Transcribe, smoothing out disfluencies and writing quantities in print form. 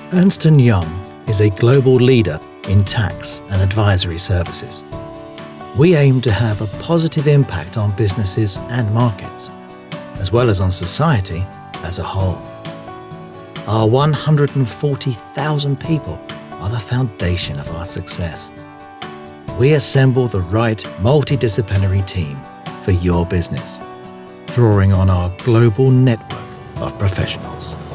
Ernst & Young is a global leader in tax and advisory services. We aim to have a positive impact on businesses and markets, as well as on society as a whole. Our 140,000 people are the foundation of our success. We assemble the right multidisciplinary team for your business, drawing on our global network of professionals.